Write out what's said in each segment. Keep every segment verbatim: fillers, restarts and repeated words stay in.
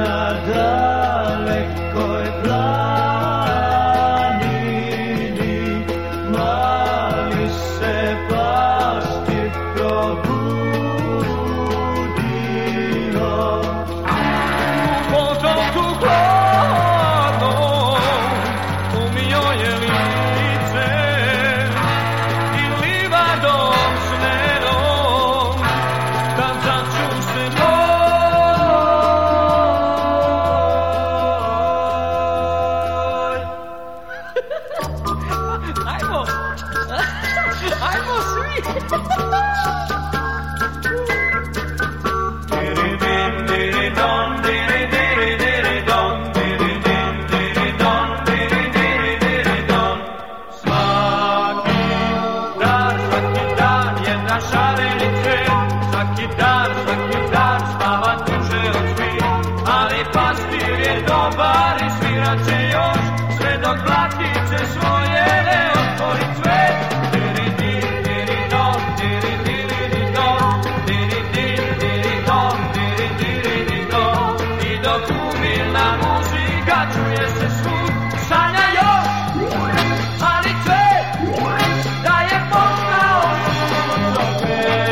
na dalekoj planini, mali se pastir probudio. U potoku hladnom umio je lice i livadom smerom tancaću se moj. Ajmo, ajmo svi. Svaki dan, svaki dan spava duže od svih, ali pastir je dobar i svirat će još sve dok platice svoje ne otvori cvet. Diri dir, diri dom, diri diri di dom, diri dir, diri dom, diri diri di dom. I dok umilna muzika čuje se svud, sanja još, ali cvet da je postao čovek.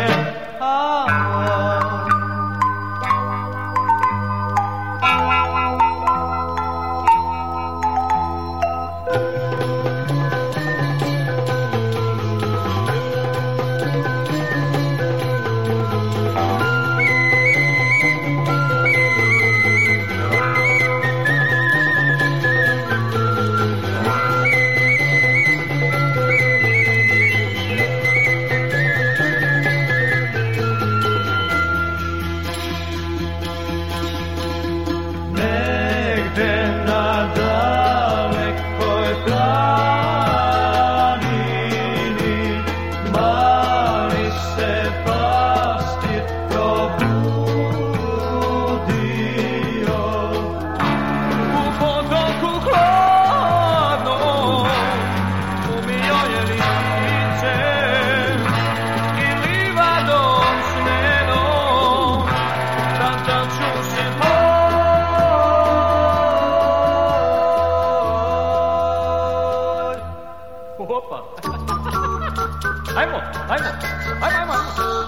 Opa! Ajmo, ajmo, ajmo, ajmo,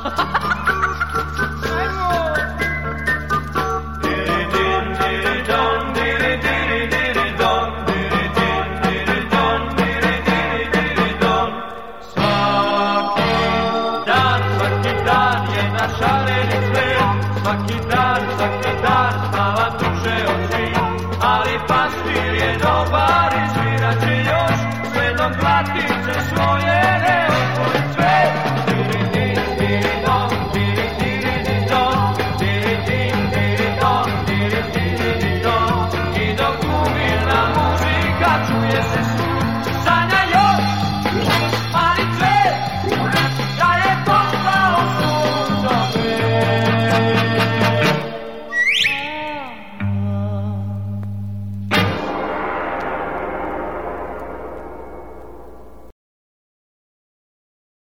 ajmo! Diri din, diri don, diri diri diri don, diri din, diri don, diri diri diri don. Svaki dan, svaki dan je naš šareni svet, svaki dan